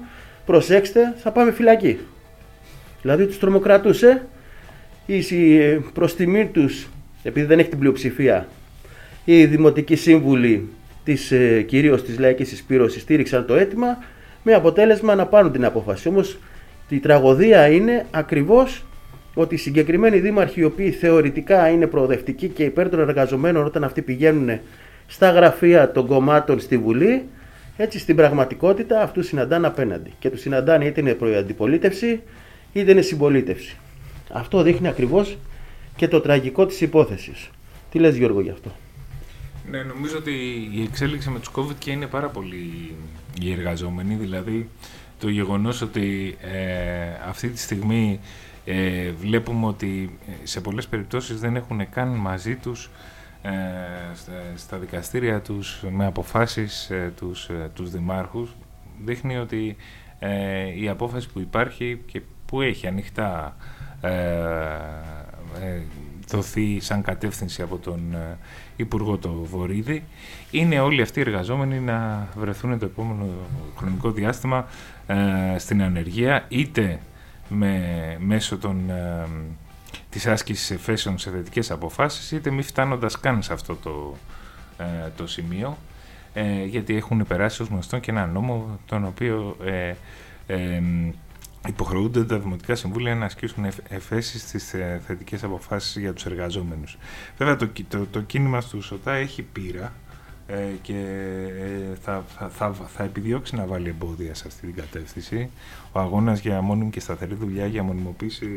[SPEAKER 2] προσέξτε, θα πάμε φυλακή. Δηλαδή τους τρομοκρατούσε, προς τιμή τους, επειδή δεν έχει την πλειοψηφία, οι δημοτικοί σύμβουλοι κυρίως της Λαϊκής Συσπήρωσης στήριξαν το αίτημα, με αποτέλεσμα να πάρουν την απόφαση. Όμως η τραγωδία είναι ακριβώς ότι οι συγκεκριμένοι δήμαρχοι, οι οποίοι θεωρητικά είναι προοδευτικοί και υπέρ των εργαζομένων, όταν αυτοί πηγαίνουν στα γραφεία των κομμάτων στη Βουλή, έτσι στην πραγματικότητα αυτούς συναντάνε απέναντι. Και τους συναντάνε είτε είναι προαντιπολίτευση είτε είναι συμπολίτευση. Αυτό δείχνει ακριβώς και το τραγικό της υπόθεσης. Τι λες, Γιώργο, γι' αυτό?
[SPEAKER 1] Ναι, νομίζω ότι η εξέλιξη με τους COVID και είναι πάρα πολύ οι εργαζόμενοι. Δηλαδή το γεγονός ότι αυτή τη στιγμή βλέπουμε ότι σε πολλές περιπτώσεις δεν έχουν καν μαζί τους στα δικαστήρια τους με αποφάσεις τους δημάρχους, δείχνει ότι η απόφαση που υπάρχει και που έχει ανοιχτά δοθεί σαν κατεύθυνση από τον Υπουργό το Βορίδη, είναι όλοι αυτοί οι εργαζόμενοι να βρεθούν το επόμενο χρονικό διάστημα στην ανεργία, είτε μέσω της άσκησης εφέσεων σε θετικές αποφάσεις, είτε μη φτάνοντας καν σε αυτό το σημείο, γιατί έχουν περάσει ως γνωστόν και ένα νόμο τον οποίο υποχρεούνται τα Δημοτικά Συμβούλια να ασκήσουν εφέσεις στις θετικές αποφάσεις για τους εργαζόμενους. Βέβαια το κίνημα του ΣΟΤΑ έχει πείρα και θα επιδιώξει να βάλει εμπόδια σε αυτή την κατεύθυνση. Ο αγώνας για μόνιμη και σταθερή δουλειά, για μονιμοποίηση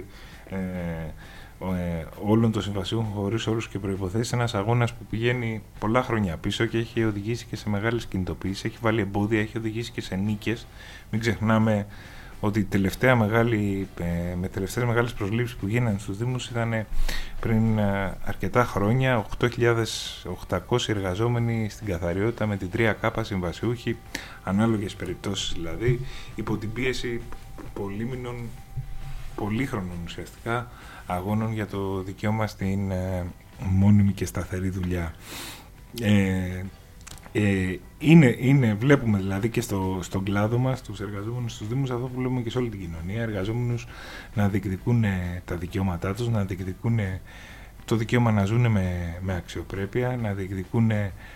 [SPEAKER 1] όλων των συμβασιών χωρίς όρους και προϋποθέσεις, ένας αγώνας που πηγαίνει πολλά χρόνια πίσω και έχει οδηγήσει και σε μεγάλες κινητοποιήσεις, έχει βάλει εμπόδια, έχει οδηγήσει και σε νίκες. Μην ξεχνάμε ότι με τελευταίες μεγάλες προσλήψεις που γίνανε στους Δήμους ήταν πριν αρκετά χρόνια 8.800 εργαζόμενοι στην καθαριότητα με την 3K συμβασιούχοι, ανάλογες περιπτώσεις δηλαδή, υπό την πίεση πολύμηνων, πολύχρονων ουσιαστικά αγώνων για το δικαίωμα στην μόνιμη και σταθερή δουλειά. Βλέπουμε δηλαδή και στον κλάδο μας, τους εργαζόμενους στους Δήμους, αυτό που βλέπουμε και σε όλη την κοινωνία, εργαζόμενους να διεκδικούν τα δικαιώματά τους, να διεκδικούν το δικαίωμα να ζουν με αξιοπρέπεια, να διεκδικούν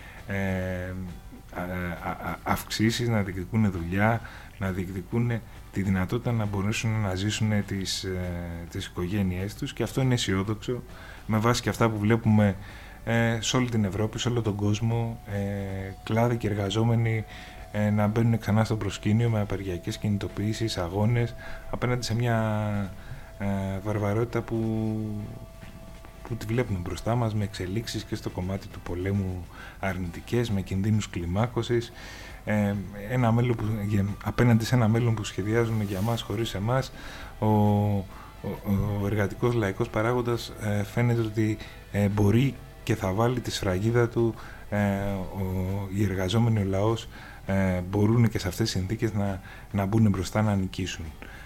[SPEAKER 1] αυξήσεις, να διεκδικούν δουλειά, να διεκδικούν τη δυνατότητα να μπορέσουν να ζήσουν τις οικογένειές τους, και αυτό είναι αισιόδοξο με βάση και αυτά που βλέπουμε σε όλη την Ευρώπη, σε όλο τον κόσμο, κλάδοι και εργαζόμενοι να μπαίνουν ξανά στο προσκήνιο με απεργιακές κινητοποιήσεις, αγώνες απέναντι σε μια βαρβαρότητα που τη βλέπουμε μπροστά μας, με εξελίξεις και στο κομμάτι του πολέμου αρνητικές, με κινδύνους κλιμάκωσης, απέναντι σε ένα μέλλον που σχεδιάζουν για μας χωρίς εμάς. Ο εργατικός λαϊκός παράγοντας φαίνεται ότι μπορεί και θα βάλει τη σφραγίδα του, οι εργαζόμενοι, ο λαός μπορούν και σε αυτές τις συνθήκες να μπουν μπροστά, να νικήσουν.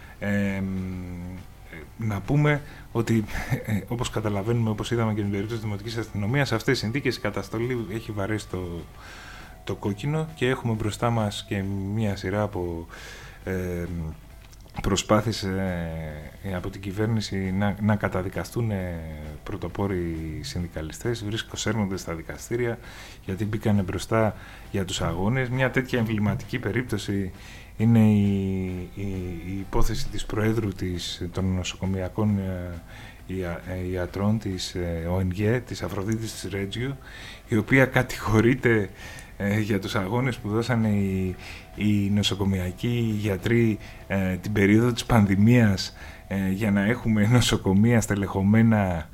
[SPEAKER 1] Να πούμε ότι όπως καταλαβαίνουμε, όπως είδαμε και την περίπτωση της Δημοτικής Αστυνομίας, σε αυτές τις συνθήκες η καταστολή έχει βαρέσει το κόκκινο και έχουμε μπροστά μας και μια σειρά από προσπάθειες από την κυβέρνηση να καταδικαστούν πρωτοπόροι συνδικαλιστές, σέρνονται στα δικαστήρια γιατί μπήκανε μπροστά για τους αγώνες. Μια τέτοια εμβληματική περίπτωση είναι η υπόθεση της Προέδρου των νοσοκομιακών ιατρών της ΟΕΝΓΕ, της Αφροδίτης της Ρέτζιου, η οποία κατηγορείται για τους αγώνες που δώσανε οι νοσοκομιακοί γιατροί την περίοδο της πανδημίας για να έχουμε νοσοκομεία στελεχωμένα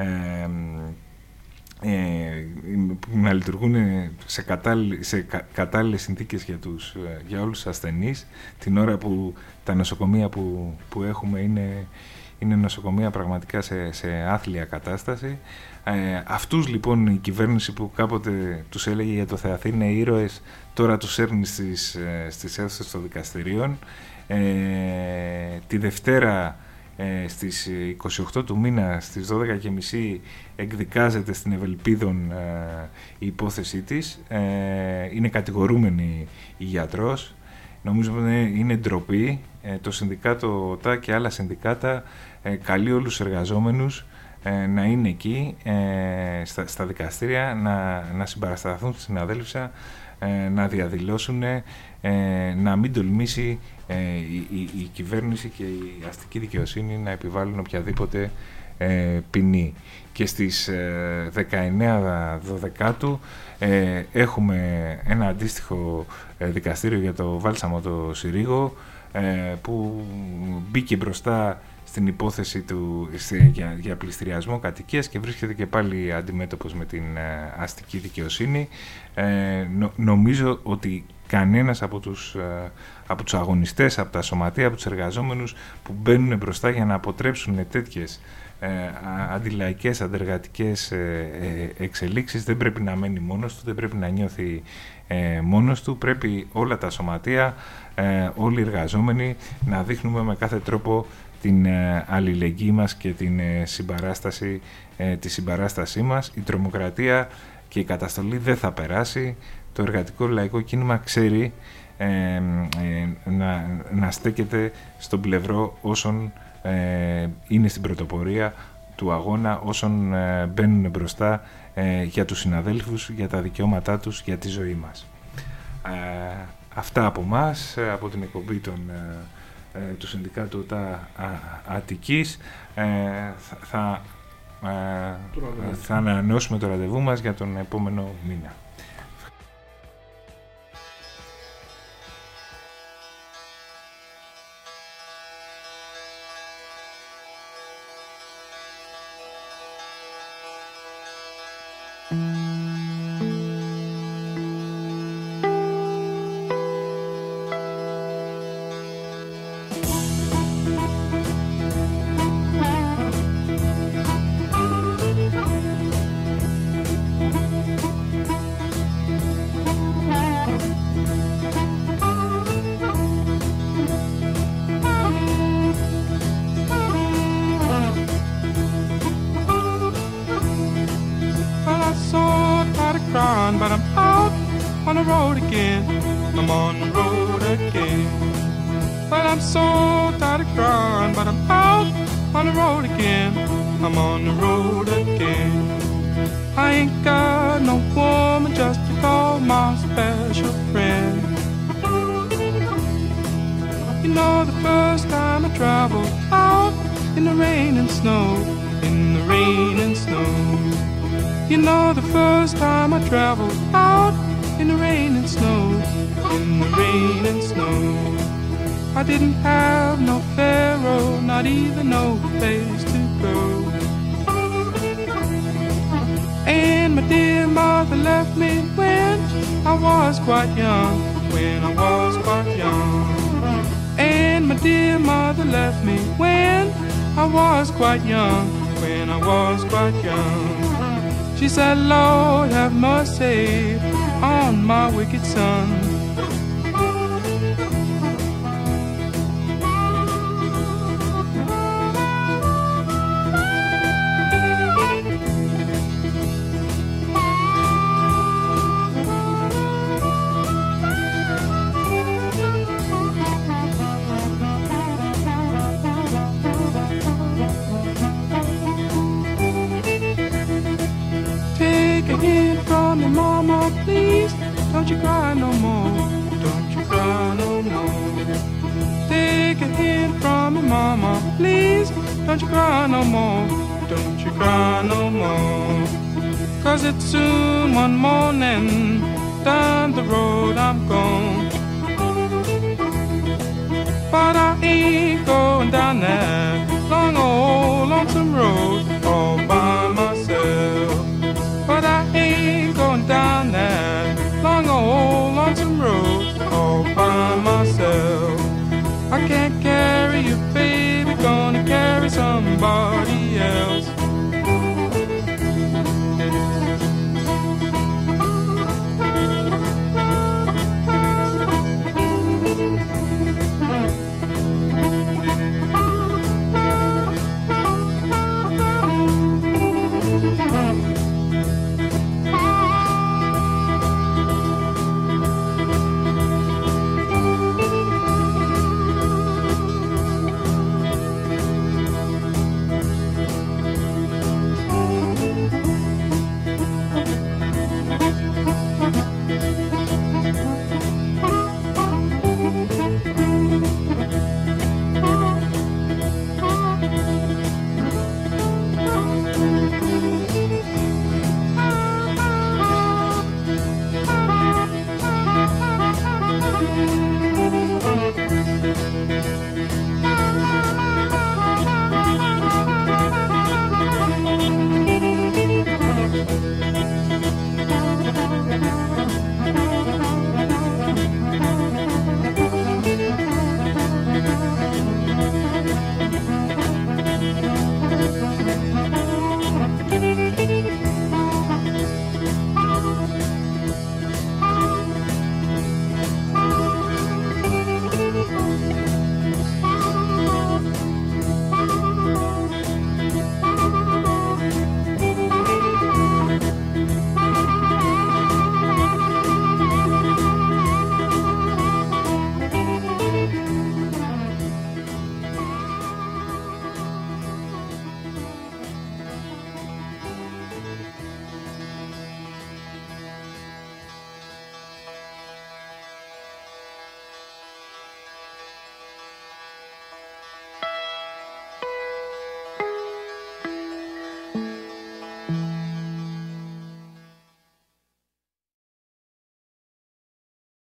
[SPEAKER 1] να λειτουργούν σε κατάλληλες συνθήκες για όλους τους ασθενείς, την ώρα που τα νοσοκομεία που έχουμε είναι νοσοκομεία πραγματικά σε άθλια κατάσταση. Αυτούς λοιπόν η κυβέρνηση που κάποτε τους έλεγε για το Θεαθήνε ήρωες, τώρα τους έρνει στις αίθουσες των δικαστηρίων. Τη Δευτέρα στις 28 του μήνα στις 12.30 εκδικάζεται στην Ευελπίδων η υπόθεσή της. Είναι κατηγορούμενη η γιατρός. Νομίζω ότι είναι ντροπή. Το Συνδικάτο ΟΤΑ και άλλα συνδικάτα καλεί όλους τους εργαζόμενους να είναι εκεί στα δικαστήρια, να συμπαρασταθούν στη συναδέλφισσα, να διαδηλώσουν, να μην τολμήσει η κυβέρνηση και η αστική δικαιοσύνη να επιβάλλουν οποιαδήποτε ποινή. Και στις 19 Δωδεκάτου έχουμε ένα αντίστοιχο δικαστήριο για το βάλσαμο το Συρίγο, που μπήκε μπροστά στην υπόθεση του για πληστηριασμό κατοικίας και βρίσκεται και πάλι αντιμέτωπος με την αστική δικαιοσύνη. Νομίζω ότι κανένας από τους αγωνιστές, από τα σωματεία, από τους εργαζόμενους που μπαίνουν μπροστά για να αποτρέψουν τέτοιες αντιλαϊκές, αντεργατικές εξελίξεις δεν πρέπει να μένει μόνος του, δεν πρέπει να νιώθει μόνος του. Πρέπει όλα τα σωματεία, όλοι οι εργαζόμενοι να δείχνουμε με κάθε τρόπο την αλληλεγγύη μας και τη συμπαράστασή μας. Η τρομοκρατία και η καταστολή δεν θα περάσει. Το εργατικό λαϊκό κίνημα ξέρει να στέκεται στον πλευρό όσων είναι στην πρωτοπορία του αγώνα, όσων μπαίνουν μπροστά για τους συναδέλφους, για τα δικαιώματά τους, για τη ζωή μας. Αυτά από μας, από την εκπομπή του Συνδικάτου ΟΤΑ Αττικής. Θα ανανεώσουμε το ραντεβού μας για τον επόμενο μήνα.
[SPEAKER 3] But I'm out on the road again. I'm on the road again. Well, I'm so tired of crying, but I'm out on the road again. I'm on the road again. I ain't got no woman just to call my special friend. You know, the first time I traveled out in the rain and snow, in the rain and snow. You know, the first time I traveled out in the rain and snow, in the rain and snow. I didn't have no pharaoh, not even no place to go. And my dear mother left me when I was quite young, when I was quite young. And my dear mother left me when I was quite young, when I was quite young. She said, Lord, have mercy on my wicked son. Mama, please, don't you cry no more. Don't you cry no more. Take a hint from me, Mama, please, don't you cry no more. Don't you cry no more. 'Cause it's soon one morning, down the road I'm gone. But I ain't going down that long old lonesome road all by myself. But I ain't going down that long old lonesome road all by myself. I can't carry you, baby, gonna carry somebody else.